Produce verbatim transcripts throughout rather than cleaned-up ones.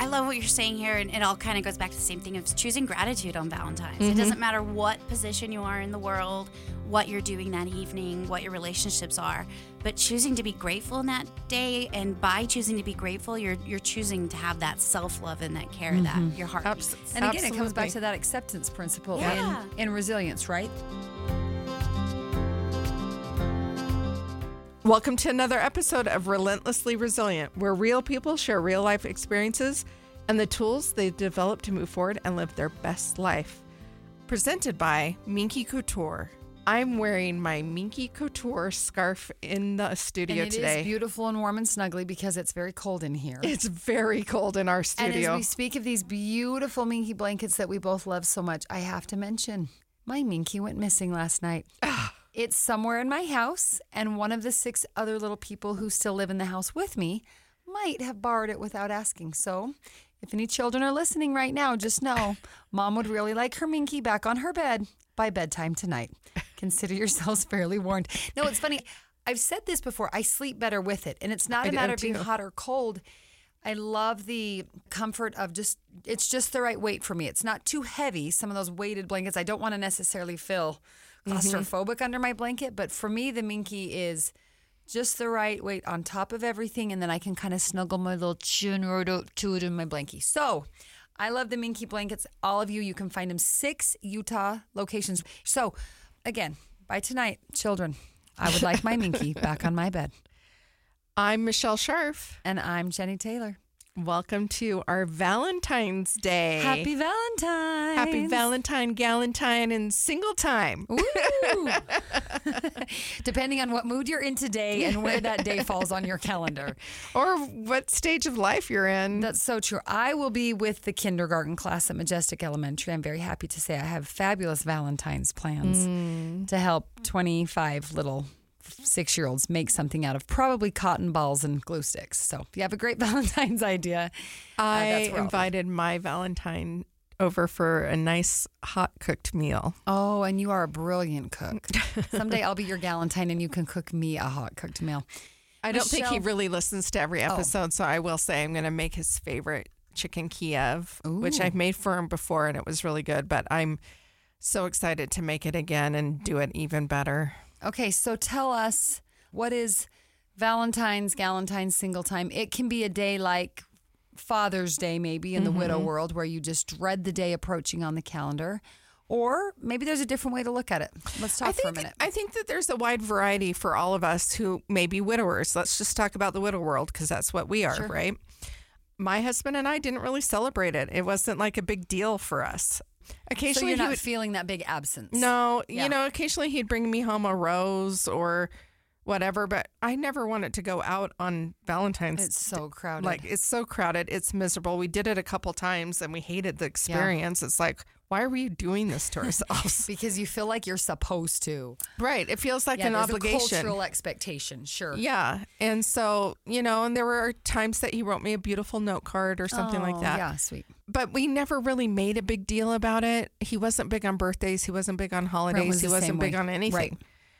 love what you're saying here, and it all kind of goes back to the same thing of choosing gratitude on Valentine's. Mm-hmm. It doesn't matter what position you are in the world, what you're doing that evening, what your relationships are, but choosing to be grateful in that day, and by choosing to be grateful, you're you're choosing to have that self-love and that care Mm-hmm. that your heart Abs- needs. And again, it comes Absolutely. back to that acceptance principle Yeah. in, in resilience, right? Welcome to another episode of Relentlessly Resilient, where real people share real life experiences and the tools they've developed to move forward and live their best life. Presented by Minky Couture. I'm wearing my Minky Couture scarf in the studio And it today. is beautiful and warm and snuggly because it's very cold in here. It's very cold in our And studio. as we speak of these beautiful Minky blankets that we both love so much, I have to mention my Minky went missing last night. It's somewhere in my house, and one of the six other little people who still live in the house with me might have borrowed it without asking. So if any children are listening right now, just know Mom would really like her Minky back on her bed by bedtime tonight. Consider yourselves fairly warned. No, it's funny. I've said this before. I sleep better with it, and it's not I a do matter of being too. hot or cold. I love the comfort of just, it's just the right weight for me. It's not too heavy. Some of those weighted blankets, I don't want to necessarily feel claustrophobic under my blanket, but for me, the Minky is just the right weight on top of everything, and then I can kind of snuggle my little chin right up to it in my blankie. So I love the Minky blankets. All of you, you can find them six Utah locations. So again, by tonight, children, I would like my Minky back on my bed. I'm Michelle Scharf. And I'm Jenny Taylor. Welcome to our Valentine's Day. Happy Valentine's. Happy Valentine, Galentine, and single time. Ooh. Depending on what mood you're in today and where that day falls on your calendar. Or what stage of life you're in. That's so true. I will be with the kindergarten class at Majestic Elementary. I'm very happy to say I have fabulous Valentine's plans Mm. to help twenty-five little six-year-olds make something out of probably cotton balls and glue sticks. So if you have a great Valentine's idea, uh, I that's where I'll be. invited my Valentine over for a nice hot cooked meal. Oh, and you are a brilliant cook. Someday I'll be your Galentine and you can cook me a hot cooked meal. I don't think he Michelle- really listens to every episode, so I will say I'm going to make his favorite chicken Kiev, which Ooh. I've made for him before and it was really good, but I'm so excited to make it again and do it even better. Okay, so tell us, what is Valentine's, Galentine's, single time? It can be a day like Father's Day, maybe in the widow world, where you just dread the day approaching on the calendar. Or maybe there's a different way to look at it. Let's talk I think, for a minute. I think that there's a wide variety for all of us who may be widowers. Let's just talk about the widow world because that's what we are, Sure. right? My husband and I didn't really celebrate it. It wasn't like a big deal for us. So Occasionally you're he not would feeling that big absence. No, Yeah. you know, occasionally he'd bring me home a rose or whatever, but I never wanted to go out on Valentine's. It's so crowded. Like, it's so crowded. It's miserable. We did it a couple times and we hated the experience. It's like, why are we doing this to ourselves? because you feel like you're supposed to. Right. It feels like Yeah, an there's obligation. a cultural expectation, sure. Yeah. And so, you know, and there were times that he wrote me a beautiful note card or something like Oh, that. Yeah, sweet. But we never really made a big deal about it. He wasn't big on birthdays. He wasn't big on holidays. was He the wasn't same big way. on anything. Right.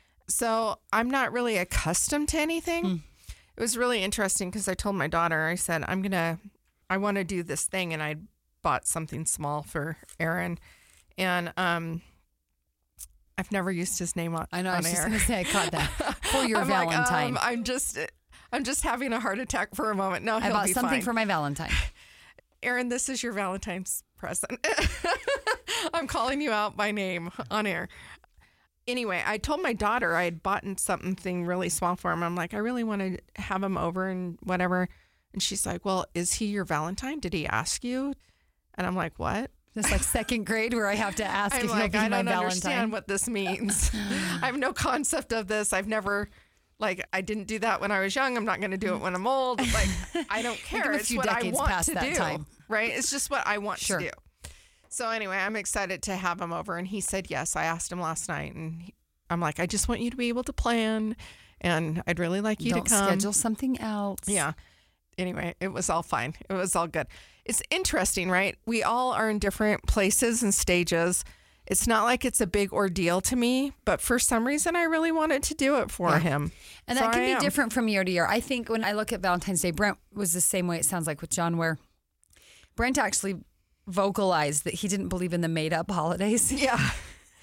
So I'm not really accustomed to anything. Hmm. It was really interesting because I told my daughter, I said, I'm going to, I want to do this thing. And I bought something small for Aaron. And um, I've never used his name on, I know, I on was just air. going to say, I caught that. For your I'm like, Valentine. um, I'm just, I'm just having a heart attack for a moment. No, I he'll bought be something fine. for my Valentine. Aaron, this is your Valentine's present. I'm calling you out by name on air. Anyway, I told my daughter I had bought something really small for him. I'm like, I really want to have him over and whatever. And she's like, well, is he your Valentine? Did he ask you? And I'm like, what? It's like second grade where I have to ask I'm if like, you'll be I my don't Valentine. understand what this means. I have no concept of this. I've never, like, I didn't do that when I was young. I'm not going to do it when I'm old. Like, I don't care. I'm a It's few what I decades want past to that do. time. Right? It's just what I want Sure. to do. So anyway, I'm excited to have him over. And he said yes. I asked him last night. And he, I'm like, I just want you to be able to plan. And I'd really like you Don't to come. schedule something else. Yeah. Anyway, it was all fine. It was all good. It's interesting, right? We all are in different places and stages. It's not like it's a big ordeal to me, but for some reason, I really wanted to do it for Yeah. him. And So that can I be am. different from year to year. I think when I look at Valentine's Day, Brent was the same way it sounds like with John, where Brent actually vocalized that he didn't believe in the made-up holidays. Yeah.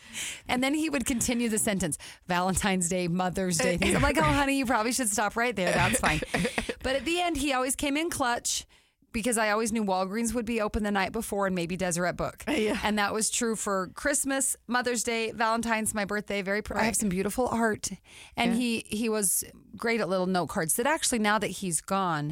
And then he would continue the sentence, Valentine's Day, Mother's Day. Things. I'm like, oh, honey, you probably should stop right there. That's fine. But at the end, he always came in clutch because I always knew Walgreens would be open the night before and maybe Deseret Book. Yeah. And that was true for Christmas, Mother's Day, Valentine's, my birthday. Very. Pr- right. I have some beautiful art. And yeah. he, he was great at little note cards that actually, now that he's gone,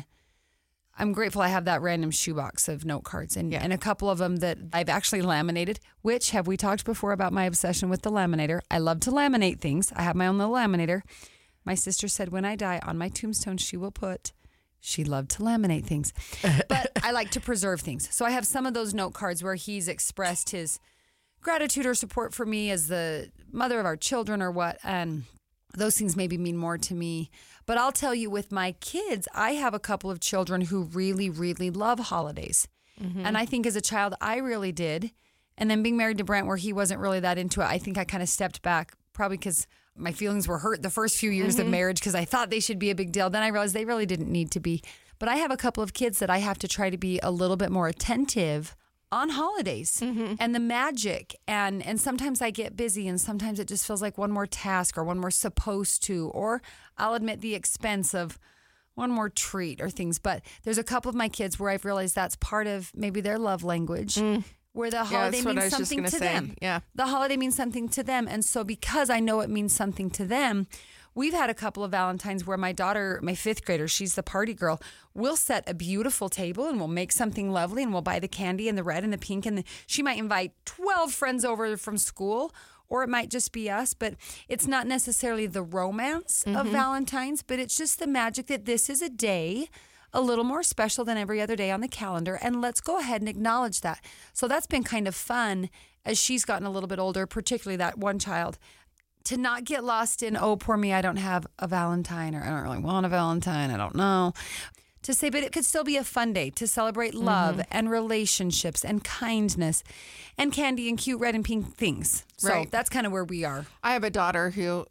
I'm grateful I have that random shoebox of note cards and, yeah. and a couple of them that I've actually laminated, which have we talked before about my obsession with the laminator. I love to laminate things. I have my own little laminator. My sister said when I die on my tombstone, she will put, she loved to laminate things. But I like to preserve things. So I have some of those note cards where he's expressed his gratitude or support for me as the mother of our children or what. And those things maybe mean more to me. But I'll tell you, with my kids, I have a couple of children who really, really love holidays. Mm-hmm. And I think as a child, I really did. And then being married to Brent, where he wasn't really that into it, I think I kind of stepped back, probably because my feelings were hurt the first few years mm-hmm. of marriage because I thought they should be a big deal. Then I realized they really didn't need to be. But I have a couple of kids that I have to try to be a little bit more attentive on holidays mm-hmm. and the magic. And and sometimes I get busy and sometimes it just feels like one more task or one more supposed to, or I'll admit the expense of one more treat or things. But there's a couple of my kids where I've realized that's part of maybe their love language, mm. where the holiday yeah, means something to say. them. Yeah. The holiday means something to them. And so because I know it means something to them, we've had a couple of Valentines where my daughter, my fifth grader, she's the party girl, we'll set a beautiful table and we'll make something lovely and we'll buy the candy and the red and the pink. And the, she might invite twelve friends over from school, or it might just be us. But it's not necessarily the romance mm-hmm. of Valentine's, but it's just the magic that this is a day a little more special than every other day on the calendar. And let's go ahead and acknowledge that. So that's been kind of fun as she's gotten a little bit older, particularly that one child, to not get lost in, oh, poor me, I don't have a Valentine, or I don't really want a Valentine, I don't know. To say, but it could still be a fun day to celebrate love mm-hmm. and relationships and kindness and candy and cute red and pink things. So right. that's kind of where we are. I have a daughter who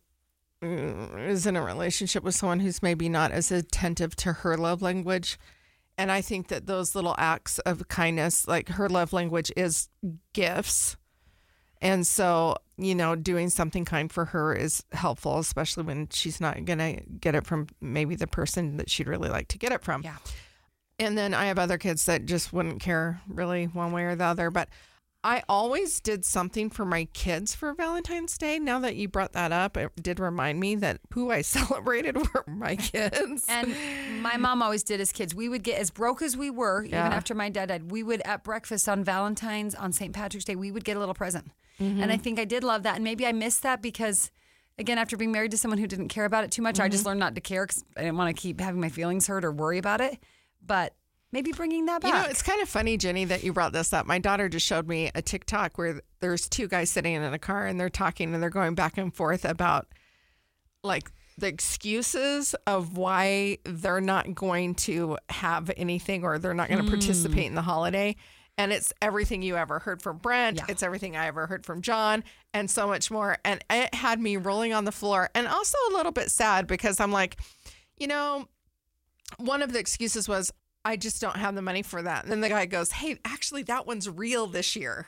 is in a relationship with someone who's maybe not as attentive to her love language. And I think that those little acts of kindness, like her love language is gifts. And so, you know, doing something kind for her is helpful, especially when she's not going to get it from maybe the person that she'd really like to get it from. Yeah. And then I have other kids that just wouldn't care really one way or the other. But I always did something for my kids for Valentine's Day. Now that you brought that up, it did remind me that who I celebrated were my kids. And my mom always did as kids. We would get as broke as we were, yeah. even after my dad died. We would, at breakfast on Valentine's, on Saint Patrick's Day, we would get a little present. Mm-hmm. And I think I did love that. And maybe I missed that because, again, after being married to someone who didn't care about it too much, mm-hmm. I just learned not to care because I didn't want to keep having my feelings hurt or worry about it. But maybe bringing that back. You know, it's kind of funny, Jenny, that you brought this up. My daughter just showed me a TikTok where there's two guys sitting in a car and they're talking and they're going back and forth about like the excuses of why they're not going to have anything or they're not going to mm. participate in the holiday. And it's everything you ever heard from Brent. Yeah. It's everything I ever heard from John and so much more. And it had me rolling on the floor and also a little bit sad because I'm like, you know, one of the excuses was, I just don't have the money for that. And then the guy goes, hey, actually, that one's real this year.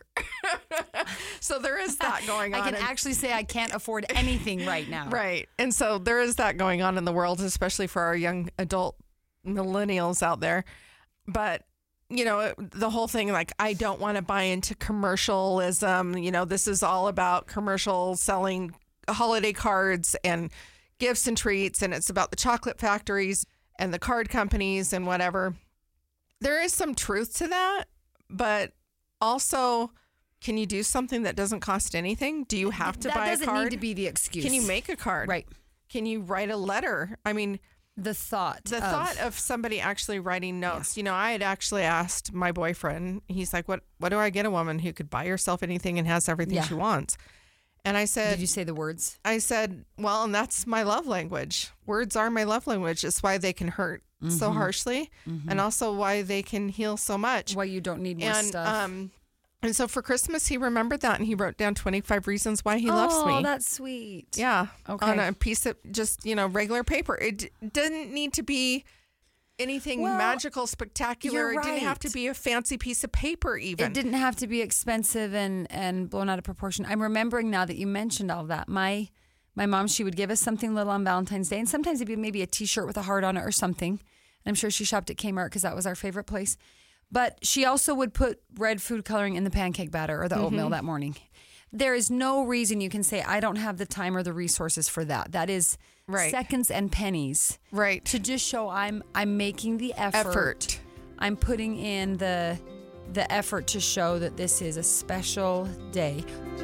So there is that going on. I can and, actually say I can't afford anything right now. Right. And so there is that going on in the world, especially for our young adult millennials out there. But, you know, the whole thing, like, I don't want to buy into commercialism. You know, this is all about commercial selling holiday cards and gifts and treats. And it's about the chocolate factories and the card companies and whatever. There is some truth to that, but also, can you do something that doesn't cost anything? Do you have to that buy a card? That doesn't need to be the excuse. Can you make a card? Right. Can you write a letter? I mean, the thought. The of, thought of somebody actually writing notes. Yeah. You know, I had actually asked my boyfriend, he's like, what, what do I get a woman who could buy herself anything and has everything yeah. she wants? And I said... Did you say the words? I said, well, and that's my love language. Words are my love language. It's why they can hurt mm-hmm. so harshly mm-hmm. and also why they can heal so much. Why you don't need more and, stuff. Um, and so for Christmas, he remembered that and he wrote down twenty-five reasons why he oh, loves me. Oh, that's sweet. Yeah. Okay. On a piece of just, you know, regular paper. It d- didn't need to be anything Well, magical, spectacular. you're It didn't have right. to be a fancy piece of paper even. It didn't have to be expensive and, and blown out of proportion. I'm remembering now that you mentioned all that. My my mom, she would give us something little on Valentine's Day, and sometimes it'd be maybe a T-shirt with a heart on it or something. I'm sure she shopped at Kmart because that was our favorite place. But she also would put red food coloring in the pancake batter or the oatmeal that morning. There is no reason you can say, I don't have the time or the resources for that. That is Right. seconds and pennies. Right. To just show I'm I'm making the effort. Effort. I'm putting in the the effort to show that this is a special day.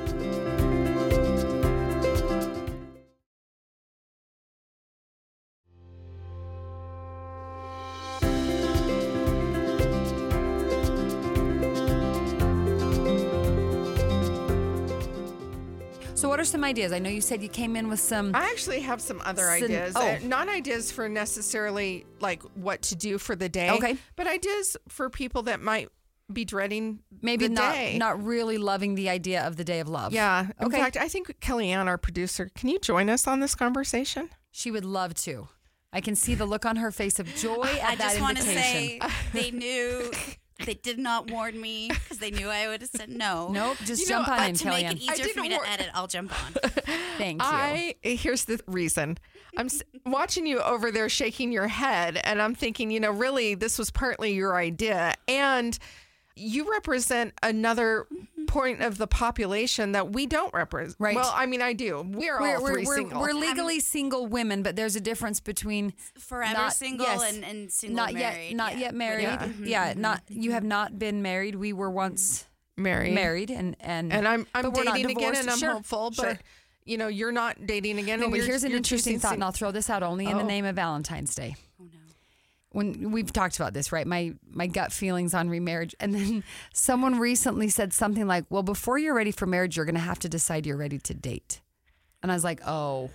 So what are some ideas? I know you said you came in with some. I actually have some other Some- ideas. oh. Uh, not ideas for necessarily like what to do for the day. Okay. But ideas for people that might be dreading Maybe the not day. not really loving the idea of the day of love. Yeah. In Okay. fact, I think Kellyanne, our producer, can you join us on this conversation? She would love to. I can see the look on her face of joy at I that just want to invitation. say they knew they did not warn me because they knew I would have said no. Nope, just You jump know, on But in, to make it Kellyanne. I easier for didn't me to warn- edit, I'll jump on. Thank you. I here's the reason. I'm s- watching you over there shaking your head, and I'm thinking, you know, really, this was partly your idea, and you represent another point of the population that we don't represent. Right. Well, I mean, I do. We're, we're, all we're, three we're, single. we're legally single women, but there's a difference between Forever not- single yes, and, and single not married. yet, not yeah. yet married. Yeah. Yeah, not you have not been married. We were once married. married, and and And I'm I'm but we're not dating again, divorced. and I'm Sure, hopeful. But sure. you know, you're not dating again. No, and but you're, here's an you're interesting choosing thought, sing- and I'll throw this out only in the Oh. name of Valentine's Day. Oh, no. When we've talked about this, right? My my gut feelings on remarriage, and then someone recently said something like, "Well, before you're ready for marriage, you're going to have to decide you're ready to date." And I was like, "Oh,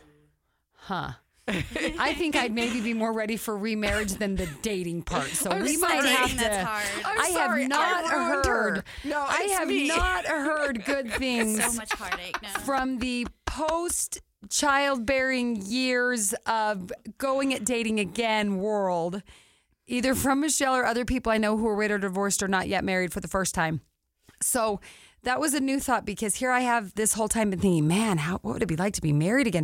huh." I think I'd maybe be more ready for remarriage than the dating part. So I'm we sorry. might have Dating, to. that's hard. I'm I sorry, have not I ruined heard. her. No, I it's have me. not heard good things So much heartache now. from the post childbearing years of going at dating again world, either from Michelle or other people I know who are widowed or divorced or not yet married for the first time. So that was a new thought because here I have this whole time been thinking, man, how what would it be like to be married again?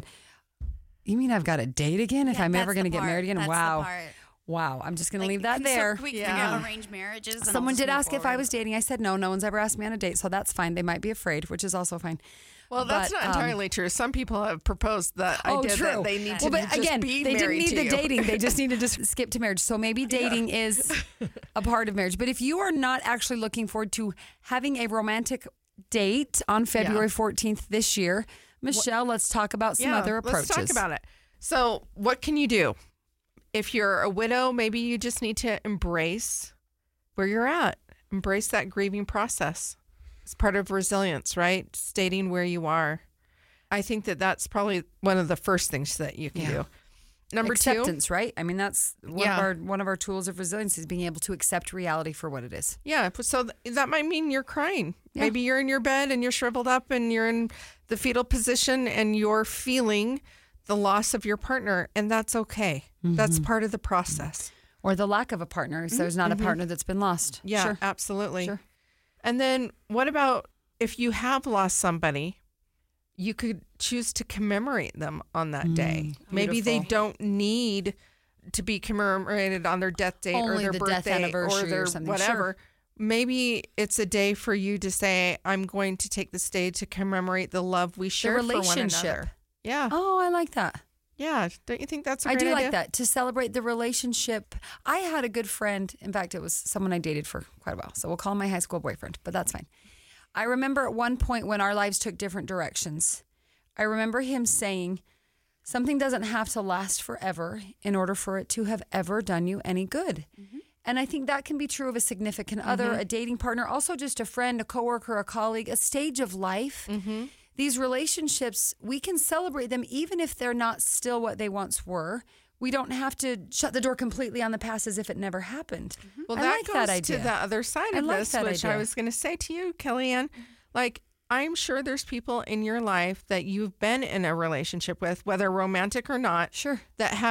You mean I've got to date again if Yeah, I'm that's ever the going to get part. married again? That's the wow. part. Wow. I'm just going to Like, leave that can so- there. can we Yeah. figure out arranged marriages? and I'll Someone just did move ask if I forward? was dating. I said no. No one's ever asked me on a date, so that's fine. They might be afraid, which is also fine. Well, that's But, not um, entirely true. Some people have proposed the Oh, idea true. that they need to well, but just again, be they didn't married need to the you. dating. They just need to just skip to marriage. So maybe dating is a part of marriage. But if you are not actually looking forward to having a romantic date on February fourteenth this year, Michelle, let's talk about some yeah, other approaches. Let's talk about it. So, what can you do? If you're a widow, maybe you just need to embrace where you're at. Embrace that grieving process. It's part of resilience, right? Stating where you are. I think that that's probably one of the first things that you can Yeah. do. Number two, Acceptance, right? I mean, that's one Yeah. of our one of our tools of resilience is being able to accept reality for what it is. yeah. So th- that might mean you're crying. Yeah. Maybe you're in your bed and you're shriveled up and you're in the fetal position and you're feeling the loss of your partner, and that's okay. That's Mm-hmm. part of the process. Or the lack of a partner. So there's not a partner that's been lost. Yeah, Sure. absolutely. Sure. And then what about if you have lost somebody, you could choose to commemorate them on that day. Maybe they beautiful. don't need to be commemorated on their death date or Only their the death birthday or anniversary or their something. whatever. Maybe it's a day for you to say, I'm going to take this day to commemorate the love we share for one relationship. another. Yeah. Oh, I like that. Yeah. Don't you think that's a I great do idea? like that to celebrate the relationship. I had a good friend. In fact, it was someone I dated for quite a while. So we'll call him my high school boyfriend, but that's fine. I remember at one point when our lives took different directions, I remember him saying, something doesn't have to last forever in order for it to have ever done you any good. Mm-hmm. And I think that can be true of a significant other, a dating partner, also just a friend, a coworker, a colleague, a stage of life. Mm-hmm. These relationships, we can celebrate them even if they're not still what they once were. We don't have to shut the door completely on the past as if it never happened. Well, I that like goes that idea. to the other side I of like this, that which I idea. was going to say to you, Kellyanne. Like, I'm sure there's people in your life that you've been in a relationship with, whether romantic or not, Sure. that have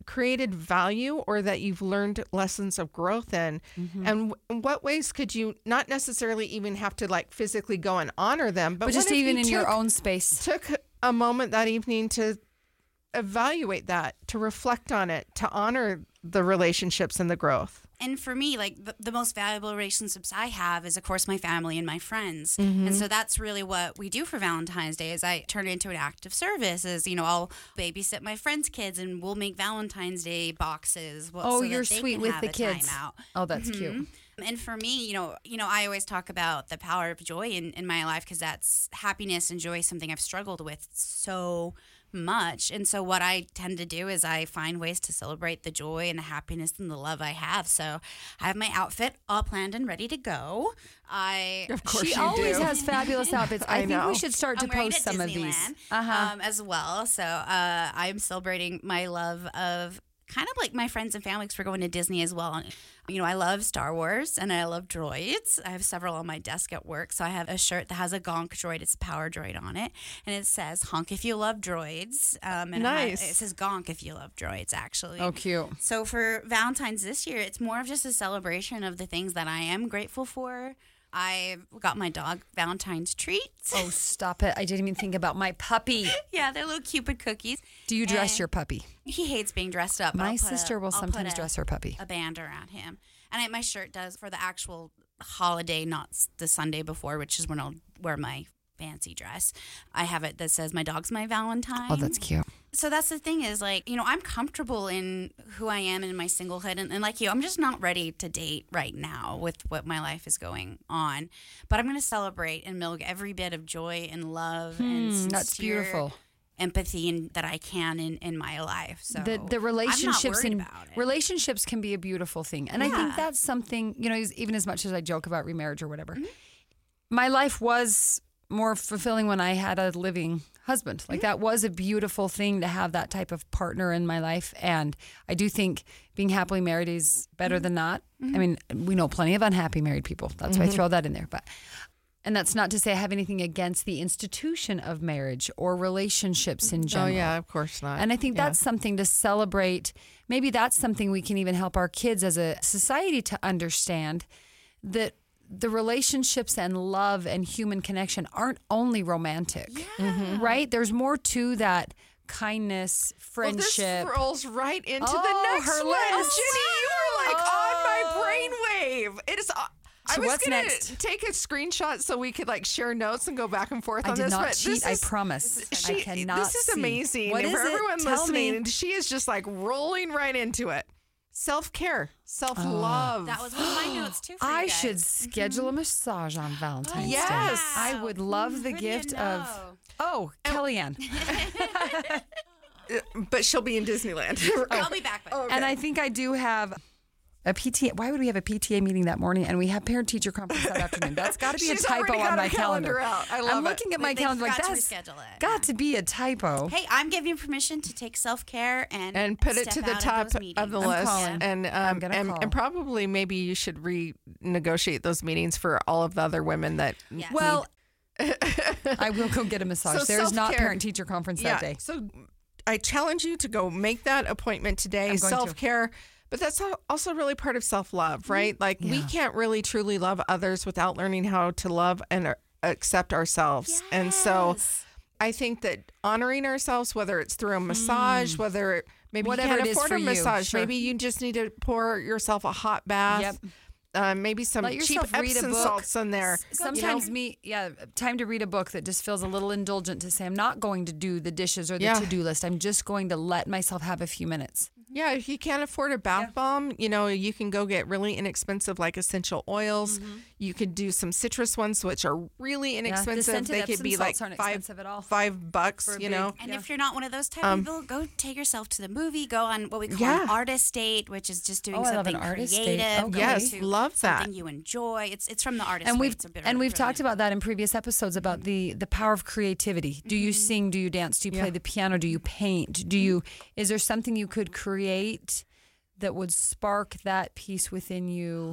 created value or that you've learned lessons of growth in? Mm-hmm. And w- in what ways could you not necessarily even have to like physically go and honor them, but, But just what if even you in your took- own space. took a moment that evening to evaluate that, to reflect on it, to honor the relationships and the growth? And for me, like the, the most valuable relationships I have is, of course, my family and my friends. And so that's really what we do for Valentine's Day. Is I turn it into an act of service. Is you know I'll babysit my friends' kids, and we'll make Valentine's Day boxes. well, Oh, so that you're they sweet can with have the a time kids. out. Oh, that's cute. And for me, you know, you know, I always talk about the power of joy in, in my life because that's happiness and joy is something I've struggled with so much. And so what I tend to do is I find ways to celebrate the joy and the happiness and the love I have. So I have my outfit all planned and ready to go. I Of course She you always do. has fabulous outfits. I, I think know. we should start to I'm wearing post it at some of these. Disneyland, Uh-huh. um, as well. So uh, I'm celebrating my love of kind of like my friends and family because we're going to Disney as well. You know, I love Star Wars and I love droids. I have several on my desk at work. So I have a shirt that has a Gonk droid. It's a power droid on it. And it says, honk if you love droids. Um, and it ha- Nice. It, says Gonk if you love droids, actually. Oh, cute. So for Valentine's this year, it's more of just a celebration of the things that I am grateful for. I got my dog Valentine's treats. Oh, stop it. I didn't even think about my puppy. Yeah, they're little Cupid cookies. Do you dress And your puppy? He hates being dressed up. but My I'll put sister a- will I'll sometimes put a- dress her puppy. a band around him. And I, my shirt does for the actual holiday, not s- the Sunday before, which is when I'll wear my fancy dress. I have it that says, my dog's my Valentine. Oh, that's cute. So that's the thing is like, you know, I'm comfortable in who I am in my singlehood. And, and like you, I'm just not ready to date right now with what my life is going on. But I'm going to celebrate and milk every bit of joy and love and sincere Hmm, that's beautiful. empathy and, that I can in, in my life. So the the relationships I'm not worried and about it. relationships can be a beautiful thing, and I think Yeah. that's something, you know, is- even as much as I joke about remarriage or whatever, Mm-hmm. my life was more fulfilling when I had a living husband. Like that was a beautiful thing to have that type of partner in my life, and I do think being happily married is better Mm-hmm. than not. I mean, we know plenty of unhappy married people. That's why I throw that in there, but. And that's not to say I have anything against the institution of marriage or relationships in Oh, general. yeah, of course not. And I think Yeah. that's something to celebrate. Maybe that's something we can even help our kids as a society to understand that the relationships and love and human connection aren't only romantic, right? There's more to that kindness, Well, this friendship. rolls right into Oh, the next her one. list. Jenny, you were like on Oh. my brainwave. It is. Uh, I So was what's gonna next? take a screenshot so we could like share notes and go back and forth I on did this. not but cheat, this I is, promise. She, I cannot This is see. amazing. What and is for it? everyone Tell listening, me. she is just like rolling right into it. Self care, self love. That was one of my notes too for you I guys. should schedule a massage on Valentine's Day. Yes. I would love the Who do you gift of, know? oh, Kellyanne. but she'll be in Disneyland. I'll be back. By And I think I do have a P T A. Why would we have a P T A meeting that morning and we have parent teacher conference that afternoon? That's got to be She's a typo already got on her my calendar calendar. out. I love I'm it. looking at my They- they calendar like forgot to that's reschedule it. got to be a typo. Hey, I'm giving you permission to take self care and and put it step to the out top of, those of, meetings. the I'm list. calling. And I'm um, gonna and, call. and probably maybe you should renegotiate those meetings for all of the other women that. Yes. Well, I will go get a massage. So There's not self-care. parent teacher conference Yeah. that day. So I challenge you to go make that appointment today. I'm going to. Self care. But that's al- also really part of self love, right? Like we Yeah. can't really truly love others without learning how to love and uh, accept ourselves. And so Yes. I think that honoring ourselves, whether it's through a massage, whether maybe Whatever you it can't is afford for a you, massage, sure. maybe you just need to pour yourself a hot bath. Yep. Uh, maybe some Let cheap yourself read a Epsom book. salts in there. Sometimes me, yeah, time to read a book that just feels a little indulgent to say I'm not going to do the dishes or the Yeah. to-do list. I'm just going to let myself have a few minutes. Yeah, if you can't afford a bath bomb, you know, you can go get really inexpensive like essential oils. You could do some citrus ones, which are really inexpensive. scented They could Epsom be like salts aren't five, expensive at all. five bucks, For a you big- know. And Yeah. if you're not one of those type Um, of people, go take yourself to the movie. Go on what we call Yeah. an artist date, which is just doing Oh, I love something an artist date. creative. Okay. going Yes, to love that. Something you enjoy. It's it's from the artist. And way. we've It's a bit and of- we've really- talked about that in previous episodes about the the power of creativity. Do you sing? Do you dance? Do you play Yeah. the piano? Do you paint? Do you is there something you could create that would spark that piece within you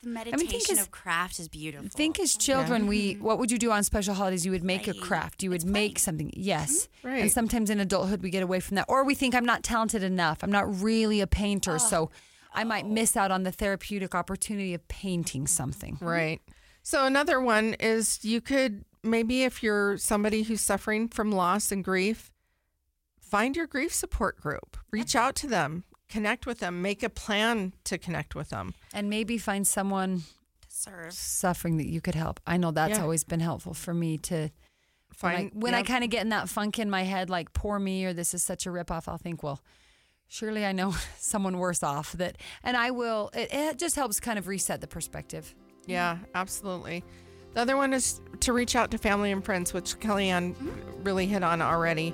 The meditation think as- of craft is beautiful. Think as children, we what would you do on special holidays? You would make a Playing. craft. You would It's make playing. something. Yes. Right. And sometimes in adulthood, we get away from that. Or we think I'm not talented enough. I'm not really a painter. So I might miss out on the therapeutic opportunity of painting something. Right. So another one is you could maybe if you're somebody who's suffering from loss and grief, find your grief support group. Reach out to them. Connect with them. Make a plan to connect with them. And maybe find someone to serve. suffering that you could help. I know that's Yeah. always been helpful for me to when I, Find when I yeah. kind of get in that funk in my head, like poor me or this is such a ripoff, I'll think, well, surely I know someone worse off that, and I will, it, it just helps kind of reset the perspective. Yeah, absolutely. The other one is to reach out to family and friends, which Kellyanne really hit on already.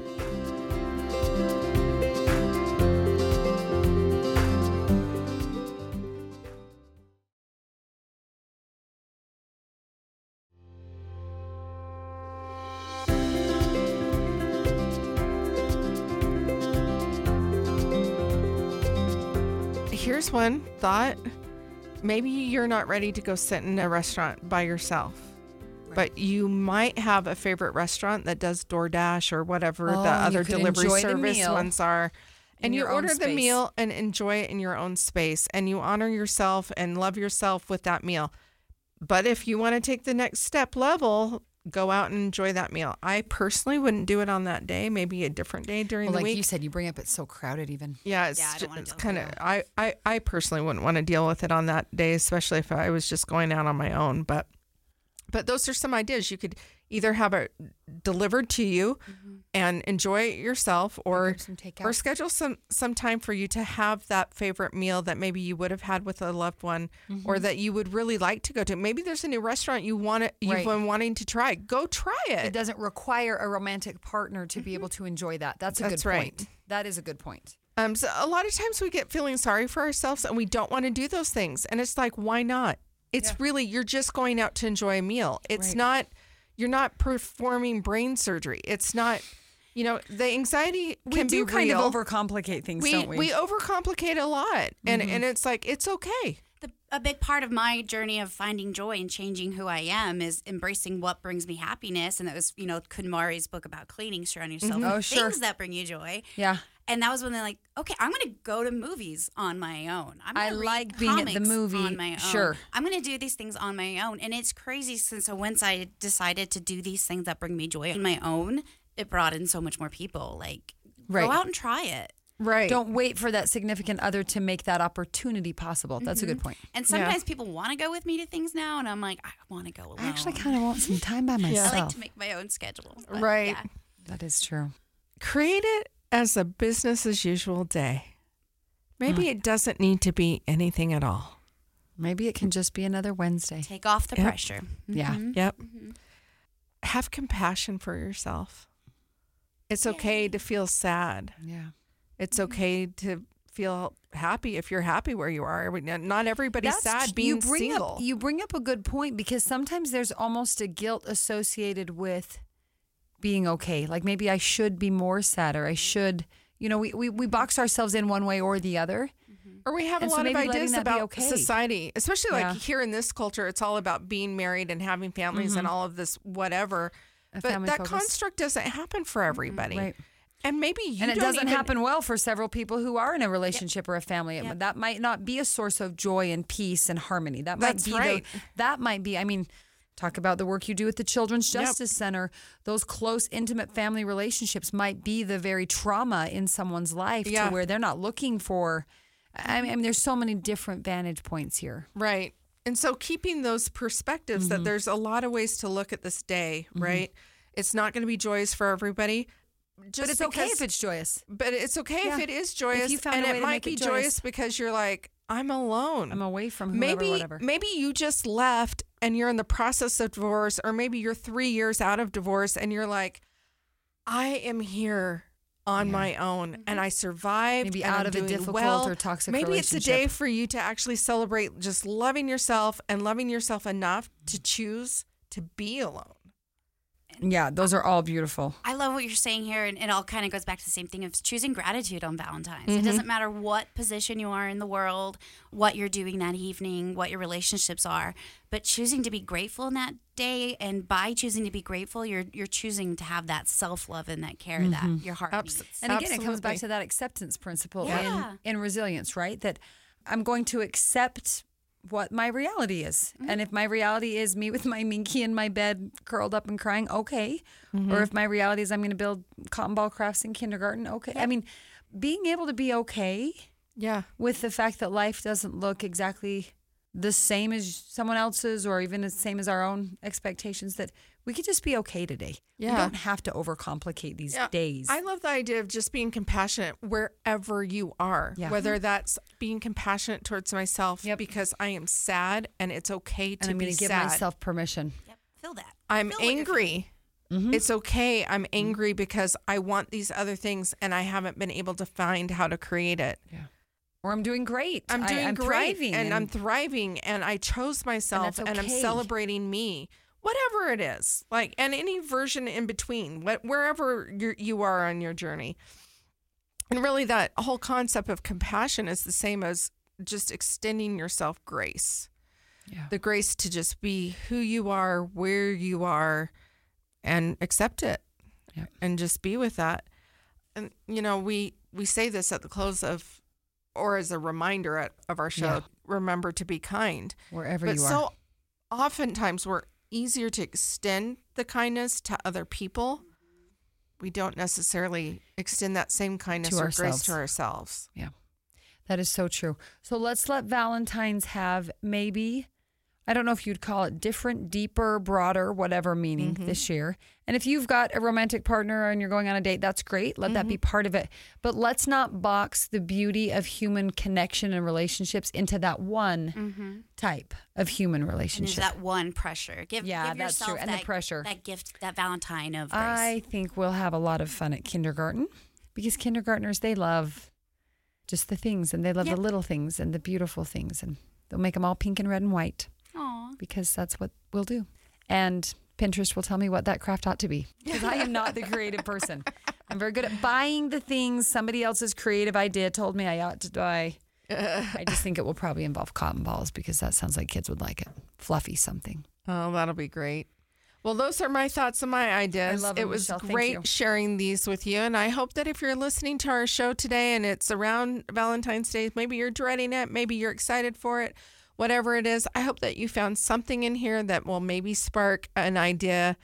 Here's one thought. Maybe you're not ready to go sit in a restaurant by yourself, but you might have a favorite restaurant that does DoorDash or whatever Oh, the you other could delivery enjoy the service meal ones are. in And you your own order the space. meal and enjoy it in your own space, and you honor yourself and love yourself with that meal. But if you want to take the next step level, go out and enjoy that meal. I personally wouldn't do it on that day, maybe a different day during Well, the like week. you said, you bring up it's so crowded even. Yeah, it's, Yeah, I don't wanna it's deal with kind of, that. I, I, I personally wouldn't want to deal with it on that day, especially if I was just going out on my own. But, but those are some ideas. You could either have it delivered to you and enjoy it yourself, or, Grab some takeout. or schedule some, some time for you to have that favorite meal that maybe you would have had with a loved one, or that you would really like to go to. Maybe there's a new restaurant you want to, you've Right. been wanting to try. Go try It it. doesn't require a romantic partner to be able to enjoy that. That's a That's good right. point. That is a good point. Um, so a lot of times we get feeling sorry for ourselves and we don't want to do those things. And it's like, why not? It's Yeah. really, you're just going out to enjoy a meal. It's Right. not, you're not performing brain surgery. It's not, you know, the anxiety We can do be kind real. of overcomplicate things, we, don't we? we overcomplicate a lot. And, and it's like, it's okay. The, a big part of my journey of finding joy and changing who I am is embracing what brings me happiness. And that was, you know, Kunmari's book about cleaning, surrounding yourself with Oh, sure. things that bring you joy. yeah. And that was when they're like, okay, I'm going to go to movies on my own. I'm I gonna read like being at the comics movie. on my own. Sure. I'm going to do these things on my own. And it's crazy since once I decided to do these things that bring me joy on my own, it brought in so much more people. Like, Right. go out and try it. Right. Don't wait for that significant other to make that opportunity possible. That's a good point. And sometimes people want to go with me to things now, and I'm like, I want to go alone. I actually kind of want some time by myself. I like to make my own schedule. but Right. yeah. That is true. Create it as a business as usual day. Maybe it doesn't need to be anything at all. Maybe it can just be another Wednesday. Take off the Yep. pressure. Yeah. Mhm. Yep. Have compassion for yourself. It's okay to feel sad. Yeah. It's okay to feel happy if you're happy where you are. I mean, Not everybody's sad being you bring single. Up, you bring up a good point because sometimes there's almost a guilt associated with being okay. Like maybe I should be more sad or I should, you know, we, we, we box ourselves in one way or the other. Or we have And a so lot of maybe letting ideas that be about okay. society, especially like Yeah. here in this culture, it's all about being married and having families and all of this whatever. A But family that focus. construct doesn't happen for everybody. Right. And maybe you And it don't doesn't even- happen well for several people who are in a relationship or a family. Yep. That might not be a source of joy and peace and harmony. That might That's be right. the, that might be, I mean, talk about the work you do at the Children's Yep. Justice Center. Those close, intimate family relationships might be the very trauma in someone's life Yeah. to where they're not looking for. I mean, I mean, there's so many different vantage points here. Right. And so keeping those perspectives Mm-hmm. that there's a lot of ways to look at this day, right? It's not going to be joyous for everybody. Just but it's okay because- if it's joyous. But it's okay if Yeah. it is joyous, you found and a way it to might make be it joyous. joyous. because you're like, I'm alone. I'm away from whoever, maybe whatever. maybe you just left and you're in the process of divorce, or maybe you're three years out of divorce and you're like, I am here on Yeah. my own and I survived. Maybe and out I'm of a doing difficult well. or toxic Maybe it's a day relationship. for you to actually celebrate just loving yourself and loving yourself enough to choose to be alone. Yeah, those are all beautiful. I love what you're saying here, and it all kind of goes back to the same thing of choosing gratitude on Valentine's. Mm-hmm. It doesn't matter what position you are in the world, what you're doing that evening, what your relationships are, but choosing to be grateful in that day. And by choosing to be grateful, you're you're choosing to have that self-love and that care mm-hmm. that your heart Abs- needs. And again, Absolutely. it comes back to that acceptance principle Yeah. in, in resilience, right? That I'm going to accept what my reality is. Mm-hmm. And if my reality is me with my Minky in my bed curled up and crying, okay. Mm-hmm. Or if my reality is I'm going to build cotton ball crafts in kindergarten, okay. Yeah. I mean, being able to be okay yeah. with the fact that life doesn't look exactly the same as someone else's or even the same as our own expectations, that we could just be okay today. Yeah. We don't have to overcomplicate these Yeah. days. I love the idea of just being compassionate wherever you are, Yeah. whether that's being compassionate towards myself Yep. because I am sad and it's okay to and I'm be going to give sad. myself permission. Yep, feel that. I'm Feel what you're angry. Mm-hmm. It's okay. I'm angry because I want these other things and I haven't been able to find how to create it. Yeah. Or I'm doing great. I'm I- doing I'm great thriving and, I'm thriving and I chose myself that's and, I'm okay. celebrating me. Whatever it is, like, and any version in between, what, wherever you're, you are on your journey. And really that whole concept of compassion is the same as just extending yourself grace. Yeah. The grace to just be who you are, where you are, and accept it Yeah. and just be with that. And, you know, we, we say this at the close of, or as a reminder at, of our show, Yeah. remember to be kind. Wherever But you are. so oftentimes we're easier to extend the kindness to other people. We don't necessarily extend that same kindness To or grace ourselves. to ourselves. Yeah, that is so true. So let's let Valentine's have maybe, I don't know if you'd call it different, deeper, broader, whatever meaning Mm-hmm. this year. And if you've got a romantic partner and you're going on a date, that's great. Let that be Mm-hmm. part of it. But let's not box the beauty of human connection and relationships into that one Mm-hmm. type of human And there's relationship. that one pressure. Give, Yeah, give that's yourself true. And the that, pressure. that gift, that Valentine of grace. I think we'll have a lot of fun at kindergarten because kindergartners, they love just the things and they love Yep. the little things and the beautiful things, and they'll make them all pink and red and white Aw. because that's what we'll do. And Pinterest will tell me what that craft ought to be because I am not the creative person. I'm very good at buying the things somebody else's creative idea told me I ought to buy. I just think it will probably involve cotton balls because that sounds like kids would like it. Fluffy something. Oh, that'll be great. Well, those are my thoughts and my ideas. I love it them, was Michelle. Thank great you. sharing these with you. And I hope that if you're listening to our show today and it's around Valentine's Day, maybe you're dreading it, maybe you're excited for it, whatever it is, I hope that you found something in here that will maybe spark an idea.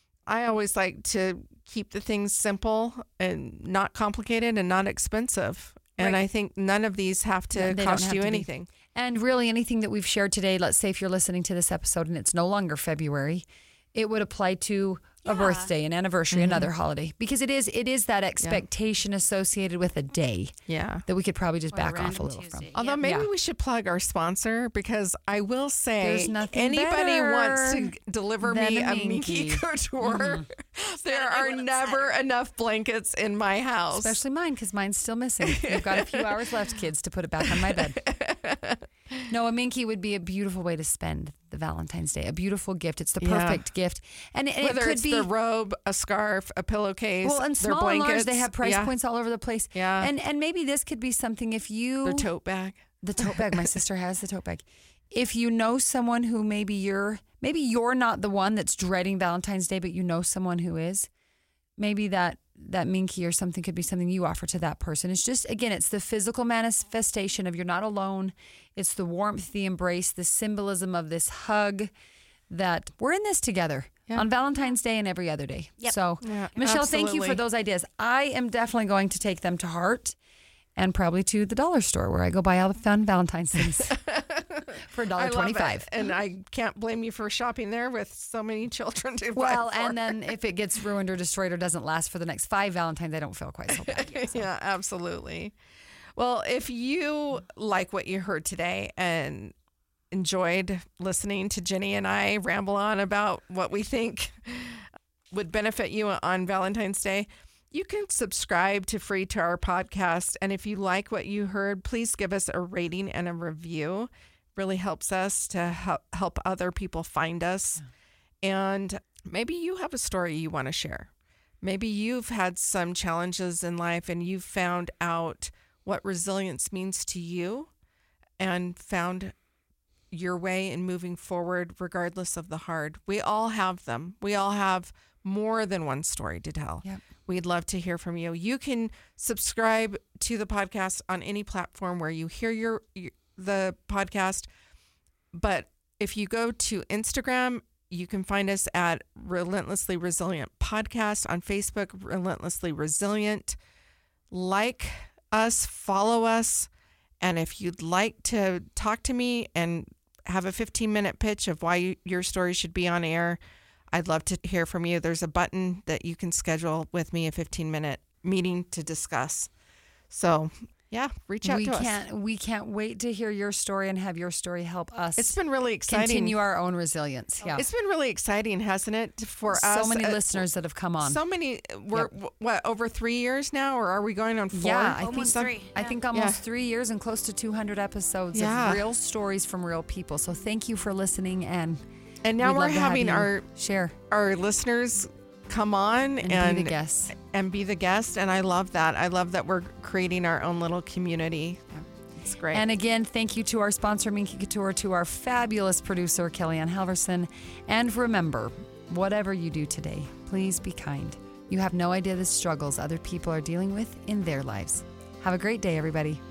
I always like to keep the things simple and not complicated and not expensive. And Right. I think none of these have to No, they don't cost have you to be. anything. And really anything that we've shared today, let's say if you're listening to this episode and it's no longer February, it would apply to a Yeah. birthday, an anniversary, another holiday, because it is it is that expectation associated with a day Yeah. that we could probably just Or a back off a random little from. Tuesday. Although Yep. maybe Yeah. we should plug our sponsor because I will say There's nothing anybody better wants to deliver me than a a Minky Minky. Mm-hmm. Couture. There gotta be are one never side. enough blankets in my house. Especially mine, because mine's still missing. We've got a few hours left, kids, to put it back on my bed. No, a Minky would be a beautiful way to spend the Valentine's Day. A beautiful gift. It's the Yeah. perfect gift. And it, Whether it could it's be the robe, a scarf, a pillowcase, well, and their small and blankets, large, they have price yeah, points all over the place. Yeah. And and maybe this could be something if you their tote bag. The tote bag. My sister has the tote bag. If you know someone who maybe you're maybe you're not the one that's dreading Valentine's Day, but you know someone who is, maybe that that Minky or something could be something you offer to that person. It's just, again, it's the physical manifestation of you're not alone. It's the warmth, the embrace, the symbolism of this hug that we're in this together Yeah. on Valentine's Day and every other day. Yep. So, Yeah, Michelle, thank you absolutely. for those ideas. I am definitely going to take them to heart and probably to the dollar store where I go buy all the fun Valentine's things for a I dollar love twenty-five. it. And I can't blame you for shopping there with so many children to buy Well, for. and then if it gets ruined or destroyed or doesn't last for the next five Valentines, I don't feel quite so bad. yet, so. Yeah, absolutely. Well, if you like what you heard today and enjoyed listening to Jenny and I ramble on about what we think would benefit you on Valentine's Day, you can subscribe to Free to our podcast. And if you like what you heard, please give us a rating and a review. Really helps us to help, help other people find us. And maybe you have a story you want to share. Maybe you've had some challenges in life and you've found out what resilience means to you and found your way in moving forward regardless of the hard. We all have them. We all have more than one story to tell. Yep. We'd love to hear from you. You can subscribe to the podcast on any platform where you hear your, your the podcast. But if you go to Instagram, you can find us at Relentlessly Resilient Podcast. On Facebook, Relentlessly Resilient. Like us, follow us. And if you'd like to talk to me and have a fifteen minute pitch of why you, your story should be on air, I'd love to hear from you. There's a button that you can schedule with me a fifteen minute meeting to discuss. So yeah, reach out we to can't, us. We can't wait to hear your story and have your story help us. It's been really exciting. Continue our own resilience. Yeah. It's been really exciting, hasn't it, for so us? So many uh, listeners that have come on. So many. We're, yep. what, over three years now, or are we going on four? Yeah, I almost think, three. I Yeah. think almost Yeah. three years and close to two hundred episodes Yeah. of real stories from real people. So thank you for listening. And And now we'd we're love to have having you our share our listeners come on and, and, be the guests. and be the guest. And I love that. I love that we're creating our own little community. It's great. And again, thank you to our sponsor, Minky Couture, to our fabulous producer, Kellyanne Halverson. And remember, whatever you do today, please be kind. You have no idea the struggles other people are dealing with in their lives. Have a great day, everybody.